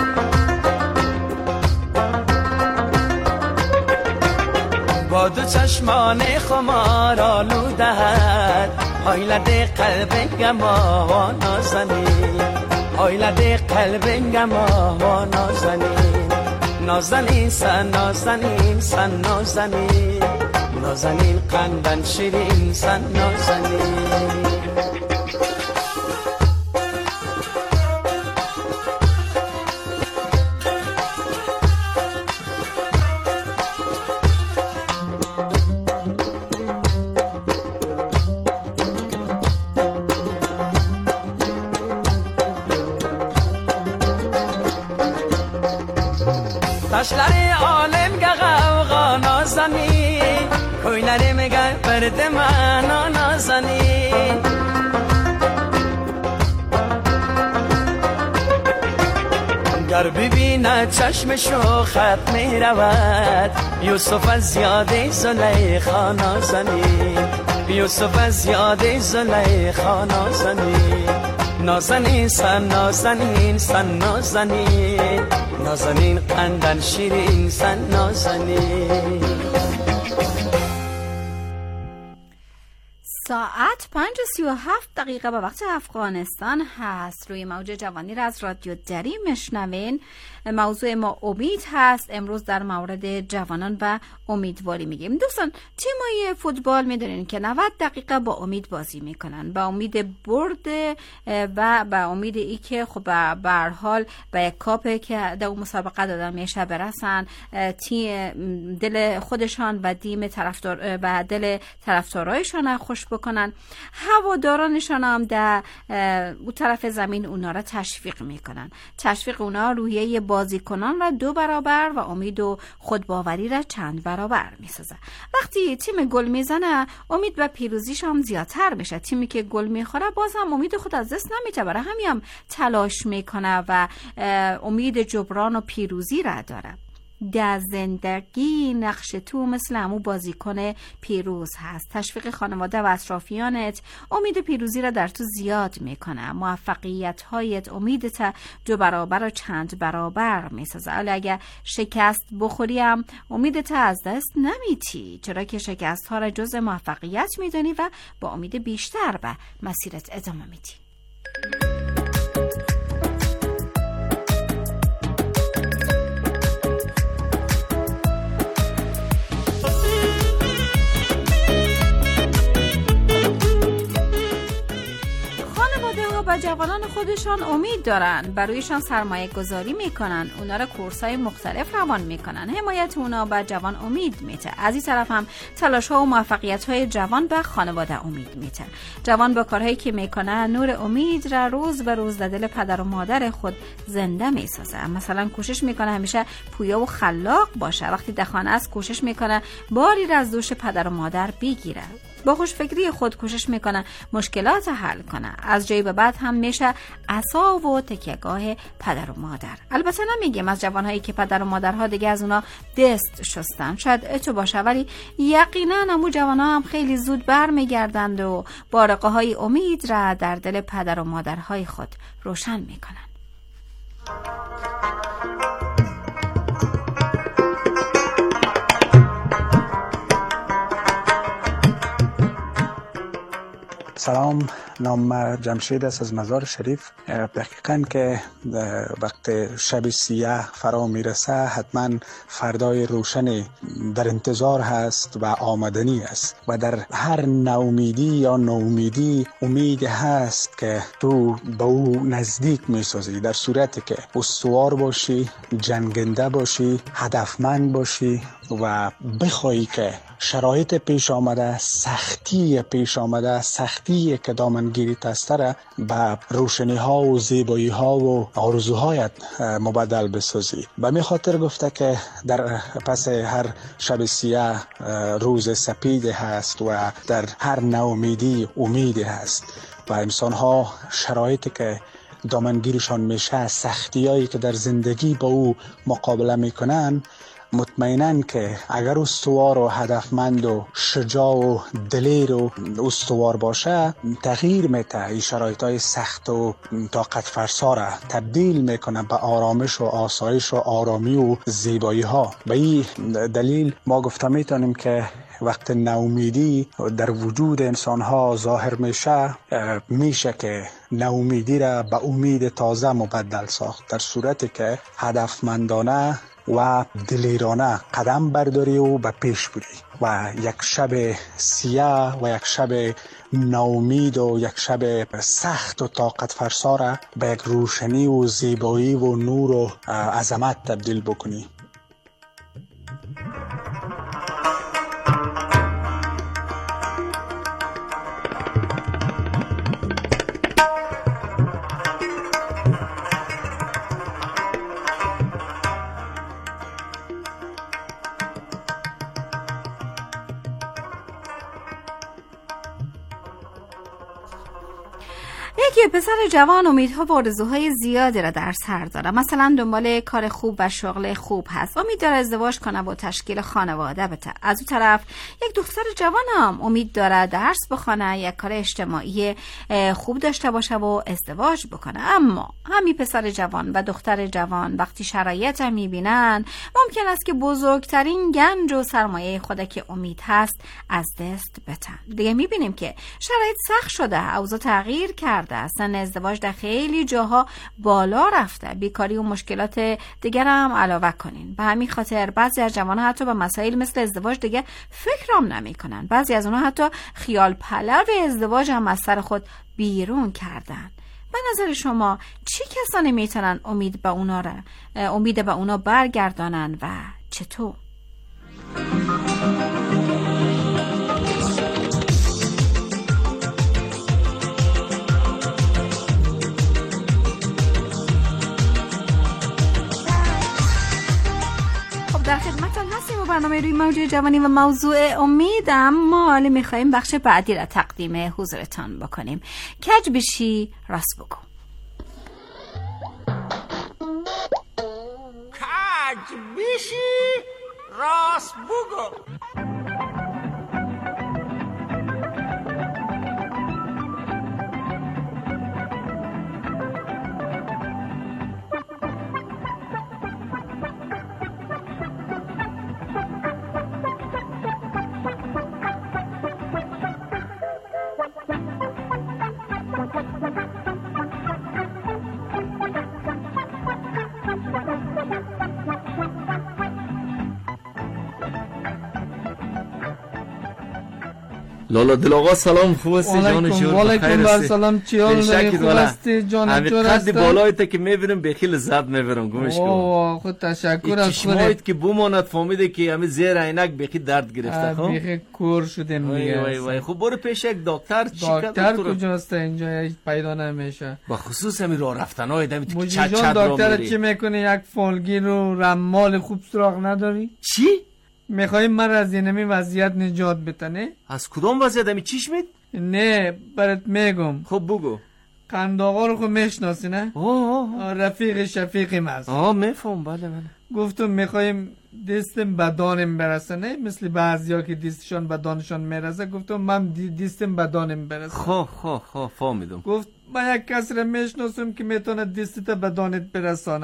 با دو چشمان خمار آلودهد، آیلده قلب گما نازنین، آیلده قلب گما نازنین. نازنین سن نازنین سن نازنین، نازنین قندن شیرین سن نازنین. تشلر عالم گغوغا نازنین، کویلر مگر برد من نازنین. گر ببینه چشمشو خط می رود، یوسف از یاد زلیخا نازنین، یوسف از یاد زلیخا نازنین. نازنین سن نازنین سن نازنین، نازنین قندن شیرین سن نازنین. ساعت پنج و سی و هفت دقیقه به وقت افغانستان هست. روی موج جوانی را از رادیو دری مشنوین. موضوع ما امید هست. امروز در مورد جوانان و امیدواری میگیم. دوستان، تیمای فوتبال میدونین که نود دقیقه با امید بازی میکنن، با امید برد و با امید ای که خب به هر حال به یک کاپی که در اون مسابقه دادن میشه برسن، تیم دل خودشان و تیم طرفدار و دل طرفدارایشان خوش بکنن. هوادارانشان هم در اون طرف زمین اونا را تشویق میکنن. تشویق اونا روحیه بازیکنان را دو برابر و امید و خودباوری را چند برابر میسازه. وقتی تیم گل میزنه، امید و پیروزیش هم زیادتر میشه. تیمی که گل میخوره باز هم امید خود از دست نمیده، برای همین هم تلاش میکنه و امید جبران و پیروزی را داره. در زندگی نقش تو مثل همون بازیکن پیروز هست. تشویق خانواده و اطرافیانت امید پیروزی را در تو زیاد میکنه. موفقیت هایت امیدت دو برابر و چند برابر میسازه. ولی اگه شکست بخوری هم امیدت از دست نمیتی، چرا که شکست ها را جز موفقیت میدونی و با امید بیشتر به مسیرت ادامه میدی. و جوانان خودشان امید دارن، برایشان سرمایه گذاری میکنن، اونا را کورس های مختلف روان میکنن. حمایت اونا به جوان امید میته. از این طرف هم تلاش ها و موفقیت های جوان به خانواده امید میته. جوان با کارهایی که میکنه نور امید را روز به روز در دل پدر و مادر خود زنده میسازه. مثلا کوشش میکنه همیشه پویا و خلاق باشه. وقتی در خانه است کوشش میکنه باری را از دوش پدر و مادر بگیره. با خوشفکری خود کوشش میکنه مشکلات حل کنه. از جایی به بعد هم میشه عصا و تکیهگاه پدر و مادر. البته نمیگیم از جوانهایی که پدر و مادرها دیگه از اونا دست شستن، شاید تو باشه، ولی یقینا همون جوانها هم خیلی زود برمیگردند و بارقه های امید را در دل پدر و مادرهای خود روشن میکنن. سلام، نام جمشید است از مزار شریف. دقیقاً که وقت شب سیاه فرا میرسه حتما فردای روشنی در انتظار هست و آمدنی است و در هر ناامیدی یا ناامیدی امید هست که تو به او نزدیک میسازی، در صورتی که استوار باشی، جنگنده باشی، هدفمند باشی و بخوایی که شرایط پیش آمده، سختی پیش آمده، سختی که دامنگیری تستره به روشنی ها و زیبایی ها و آرزوهایت مبدل بسازی. به می خاطر گفته که در پس هر شب سیاه روز سپید هست و در هر ناامیدی امیدی هست و انسان ها شرایطی که دامنگیرشان میشه، سختی هایی که در زندگی با او مقابله میکنن، مطمئنن که اگر استوار و هدفمند و شجاع و دلیر و استوار باشه، تغییر میده. این شرایط های سخت و طاقت فرسا را تبدیل میکنه به آرامش و آسایش و آرامی و زیبایی ها. به این دلیل ما گفته میتونیم که وقت ناامیدی در وجود انسان ها ظاهر میشه، میشه که ناامیدی را به امید تازه مبدل ساخت، در صورتی که هدفمندانه و دلیرانه قدم برداری و به پیش بری و یک شب سیاه و یک شب ناامید و یک شب سخت و طاقت فرسا را به یک روشنی و زیبایی و نور و عظمت تبدیل بکنی. یکی پسر جوان امیدها و آرزوهای زیادی را در سر داره. مثلا دنبال کار خوب و شغل خوب هست، امید داره ازدواج کنه و تشکیل خانواده بده. از اون طرف یک دختر جوان هم امید داره درس بخونه، یک کار اجتماعی خوب داشته باشه و ازدواج بکنه. اما همین پسر جوان و دختر جوان وقتی شرایط هم میبینن، ممکن است که بزرگترین گنج و سرمایه خود که امید هست از دست بدن. دیگه میبینیم که شرایط سخت شده، اوضاع تغییر کرده، اصلا ازدواج در خیلی جاها بالا رفته، بیکاری و مشکلات دیگر هم علاوه کنین. به همین خاطر بعضی از جوان‌ها حتی به مسائل مثل ازدواج دیگه فکر هم نمی‌کنن. بعضی از اونها حتی خیال پلو ازدواج هم از سر خود بیرون کردن. به نظر شما چی کسانی میتونن امید به اونا را امید به اونا برگردانن و چطور؟ در خدمتتون هستیم و برنامه روی موج جوانی و موضوع امید. اما حالا میخواییم بخش بعدی را تقدیم حضورتان بکنیم. کج بشی راست بگو. کج بشی راست بگو. لالا دل آقا سلام، خوب هستی جان جور؟ وعلیکم بر سلام، چی حال داری؟ خوب هستی جان جور؟ قد بالایت که میبینم به خیلی زد میبرم گمش کن. اوه خود تشکر از خودت. چشمایت که بوماند فهمیده که همه زیر عینک به خیلی درد گرفته. خب به خیلی کور شدیم دیگه. وای وای خب برو پیش یک دکتر. دکتر کجاست اینجا؟ پیدا نمیشه. با خصوص همین راه رفتنای دمی تو چت چت دکتر چی میکنه؟ یک فالگیر و رمال خوب سراغ نداری؟ چی؟ میخوایی من از اینمی وضعیت نجات بتنه؟ از کدام وضعیت همی چیش مید؟ نه برات میگم. خب بگو. قند آقا رو خود میشناسی نه؟ آه آه رفیق شفیقیم هست. آه میفهم بله بله. گفتم میخوایم دستم بدانم برسه، نه مثل بعضیا که دستشان بدانشان میرسه. گفتم من دستم بدانم برسه. خب خب خب فهمیدم. گفت من یک کس رو میشناسم که میتونه دستت بدانت برسانه.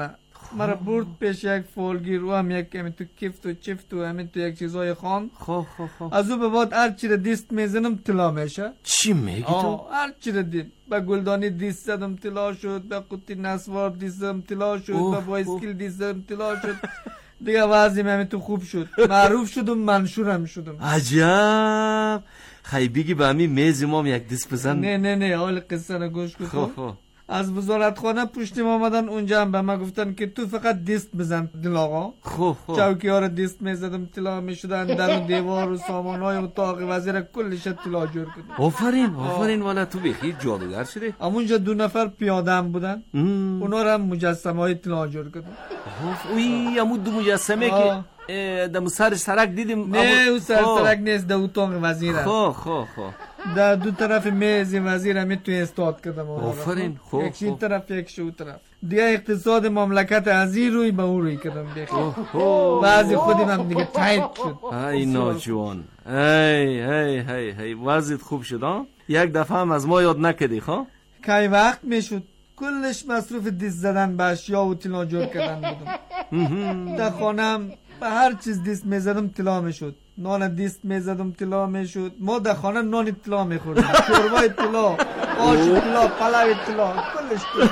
مرا برد پیش یک فولگیر و هم یک همین تو کفت و چفت و همین تو یک چیزای خان. خو خو خو از او به بعد هر چی را دیست میزنم طلا میشه. چی میگی تو؟ هر چی را دید. با گلدانی دیست زدم طلا شد، با قطی نسوار دیست زدم طلا شد، با بایسکل دیست زدم طلا شد. دیگه وضعیم همین تو خوب شد، معروف شدم، منشورم شدم. عجب. خیلی بگی به همین میز ما یک دست بزن. نه نه نه حال قصه را گوش کن. خو خو از وزارتخانه پشتیم آمدن، اونجا هم به ما گفتن که تو فقط دیست بزن دل آقا. خو خو چوکی ها رو دیست میزدم طلا میشدن، در و دیوار و سامان های اتاق وزیر کلش طلا جور کردم. آفرین آفرین والا تو بخیر جادوگر شدی. همونجا دو نفر پیاده هم بودن، اونا رو هم مجسمه های طلا جور کردم. اوی همون دو مجسمه که دمو سر سرک دیدیم. نه اون سر سرک نیست، در اتاق وزیر هست. خو خو خو در دو طرف میز وزیر همی توی استاد کردم. آفرین. خو یکش این طرف یکش اون طرف. دیگه اقتصاد مملکت از این روی به اون روی کردم. بعضی خودیم هم دیگه تایید شد. ای ناجوان، ای ای ای ای وضعیت خوب شد ها؟ یک دفعه هم از ما یاد نکردی ها؟ که وقت میشد کلش مصروف دیست زدن به اشیا و طلا جور کردن بودم. در خانم به هر چیز دیست میزدم طلا میشد. نان دیست میزدم طلا میشد. ما در خانه نان طلا میخوردیم، شوربای طلا، آش طلا، پلو طلا، کلش طلا.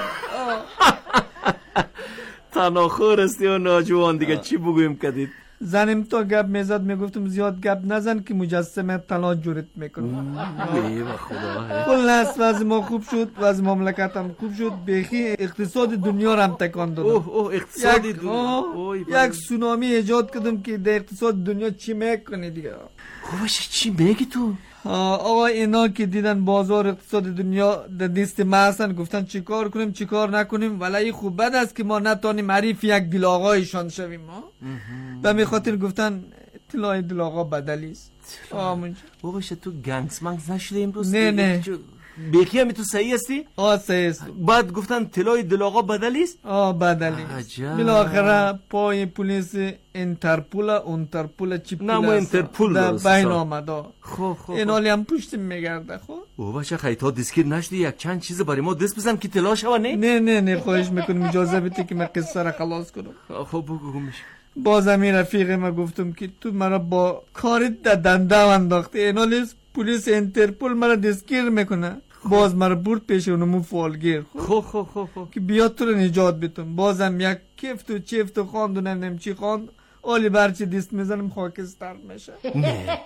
تناخور استی و ناجوان دیگه چی بگویم کدید؟ زنم تا گپ میزد میگفتم زیاد گپ نزن که مجسمه طلا جورت میکنم. ای و خدا. کل است وضع ما خوب شد، وضع مملکت هم خوب شد، بخی اقتصاد دنیا رو هم تکان دادم. اوه اوه اقتصاد دنیا. یک سونامی ایجاد کردم که در اقتصاد دنیا چی میکنه دیگه. خوبش چی میگی تو؟ آقا اینا که دیدن بازار اقتصاد دنیا در دست ما هستن، گفتن چی کار کنیم چی کار نکنیم. ولی خوب بد است که ما نتانیم حریف یک دل آقایشان شویم. ما به می خاطر گفتن طلای دل آقا بدلی است. بابا تو گنگس منگس نشده امروز؟ نه نه بیخی همی تو صحیح هستی؟ آه صحیح است. بعد گفتن طلای دل آقا بدلی است؟ آه بدلی است. بالاخره پای پلیس انترپول انترپول چی پول است؟ نه انترپول در بین آمده. خب خب این حالی هم پشت میگرده. خب بابا چه خیلی دیسکیر نشدی یک چند چیز برای ما دست بزن که طلا شوه. نه نه نه نه خواهش میکنم اجازه بده که من قصه را خلاص کنم. خب بگو گمش. باز همین رفیق ما گفتم که تو مرا با کارت در دنده انداخته، این حالی پلیس انترپول مرا دستگیر میکنه. باز مرا برد پیش اونمو فالگیر. خو خو خو خو که بیاد تو رو نجات بتون. بازم یک کفت و چفت و خواند و نمیدونم چی خواند، آلی برچی دیست میزنم خاکستر میشه. نه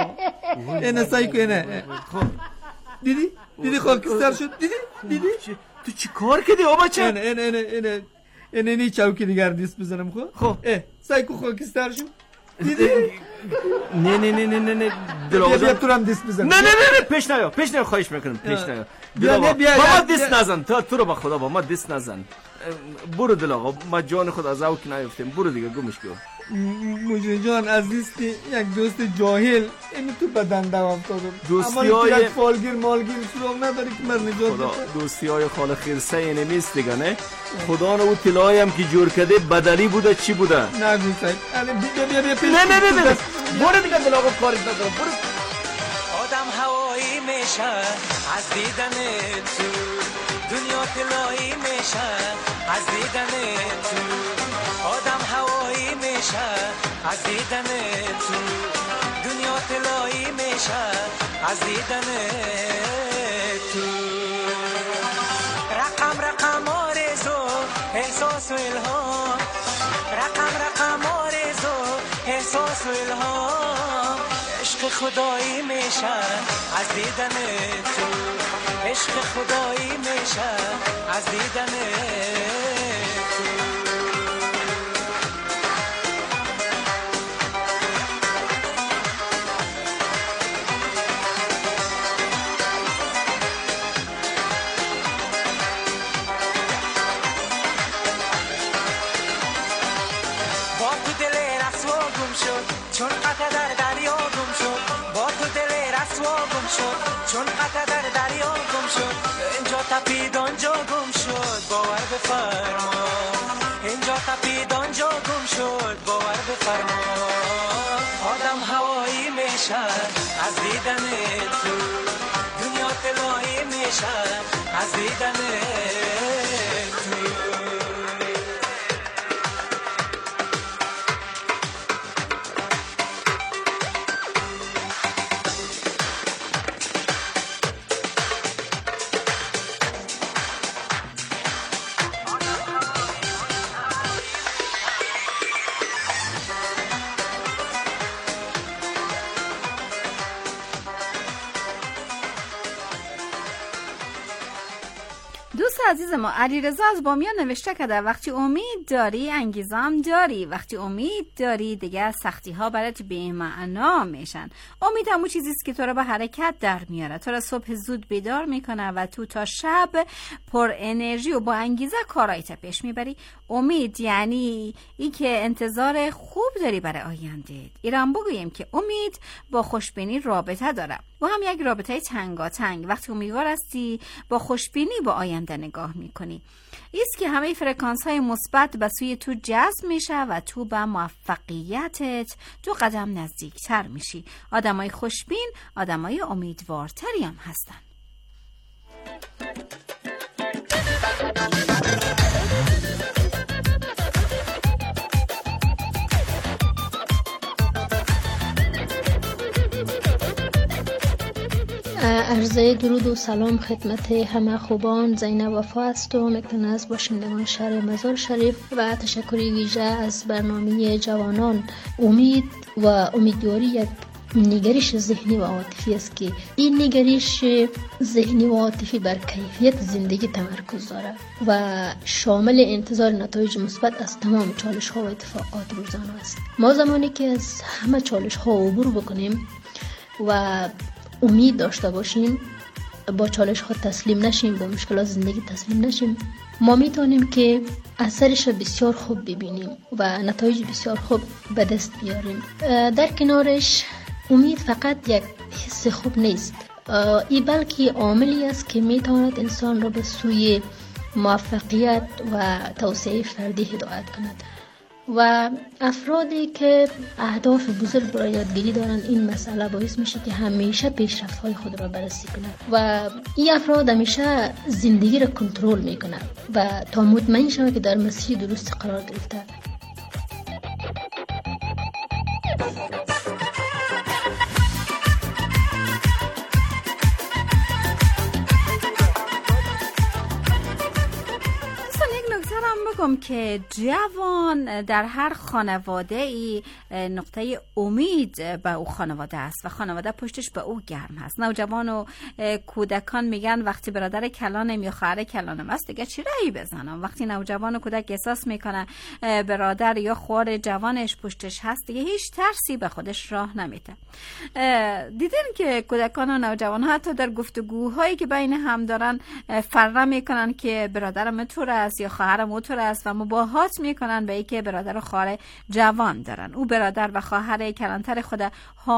اینه سعی کنه. دیدی؟ دیدی خاکستر شد؟ دیدی؟ دیدی؟ تو چی کار کردی آبا چه؟ اینه اینه اینه اینه اینه اینه چوکی دیگر دیست بزنم. خب خب اه سعی کن خاکستر شد. دیدی؟ نه نه نه نه نه نه بیا بیا تو هم دست بزن. نه نه نه نه پیش نیا پیش نیا خواهش میکنم پیش نیا. بیا بیا بیا با ما دست نزن. تو تو رو با خدا با ما دست نزن. برو دل آقا، ما جان خود از او که نیفتیم. برو دیگه گمش کن. مجری جان عزیز که یک دوست جاهل این تو بدن دوام افتادم. دوستی های یک فالگیر مالگیر سراغ نداری که من نجات خدا دوستی های خال خیرسه اینه نیست دیگه. نه خدا نه او طلایی هم که جور کرده بدلی بوده چی بوده؟ نگو سعید. بیا بیا بیا پیش. نه نه نه نه برو دیگه دل آقا کاری ندارم. برو. آدم هوایی میشه از دیدن تو، دنیا طلایی میشه از دیدن تو. آدم هوایی میشه از دیدن تو، دنیا طلایی میشه از دیدن تو. رقم رقم آرزو احساس و الهام، رقم رقم آرزو احساس و الهام. عشق خدایی میشه از دیدن تو، عشق خدایی میشه از دیدن تو. چون قطع در دریا گم شد، با تو دل رسوا گم شد. چون قطع در دریا گم شد، اینجا تپید آنجا گم شد. باور بفرما اینجا تپید آنجا گم شد. باور بفرما آدم هوایی میشه از دیدن تو، دنیا طلایی میشه از دیدن تو. عزیز ما علیرضا از بامیان نوشته کرده وقتی امید داری انگیزه هم داری، وقتی امید داری دیگه سختی ها برات بی‌معنا میشن. امید همون چیزی است که تو رو به حرکت در میاره، تو رو صبح زود بیدار میکنه و تو تا شب پر انرژی و با انگیزه کارایت پیش میبری. امید یعنی ای که انتظار خوب داری برای آینده. ایران بگوییم که امید با خوشبینی رابطه داره و هم یک رابطه تنگاتنگ. وقتی امیدوار هستی با خوشبینی با آینده نگاه میکنی، ایست که همه فرکانس های مثبت به سوی تو جذب میشه و تو به موفقیتت دو قدم نزدیکتر میشی. آدمای خوشبین آدمای امیدوارتری هم هستن. عرضه درود و سلام خدمت همه خوبان. زینب وفا هستم، یک تن از باشندگان شهر مزار شریف و تشکری ویژه از برنامه جوانان. امید و امیدواری یک نگرش ذهنی و عاطفی است که این نگرش ذهنی و عاطفی بر کیفیت زندگی تمرکز دارد و شامل انتظار نتایج مثبت از تمام چالش ها و اتفاقات روزانه است. ما زمانی که از همه چالش ها عبور بکنیم و امید داشته باشیم، با چالش ها تسلیم نشیم، با مشکلات زندگی تسلیم نشیم، ما میتونیم که اثرش بسیار خوب ببینیم و نتایج بسیار خوب به دست بیاریم. در کنارش امید فقط یک حس خوب نیست، این بلکه عاملی است که میتواند انسان را به سوی موفقیت و توسعه فردی هدایت کند و افرادی که اهداف بزرگ برای یادگیری دارند این مسئله باعث میشه که همیشه پیشرفت‌های خود را بررسی کنند و این افراد همیشه زندگی را کنترل میکنند و تا مطمئن شوند که در مسیر درست قرار گرفته. بگم که جوان در هر خانواده ای نقطه امید به او خانواده است و خانواده پشتش به او گرم هست. نوجوان و کودکان میگن وقتی برادر کلانم یا خواهر کلانم است دیگه چی رایی بزنم. وقتی نوجوان و کودک احساس میکنه برادر یا خواهر جوانش پشتش هست دیگه هیچ ترسی به خودش راه نمیده. دیدین که کودکان و نوجوان ها حتی در گفتگوهایی که بین هم دارن فرق میکنن که برادرم تو است یا خواهرم تو است و مباهات میکنن به اینکه برادر و خواهر جوان دارن. او برادر و خواهر کلانتر خود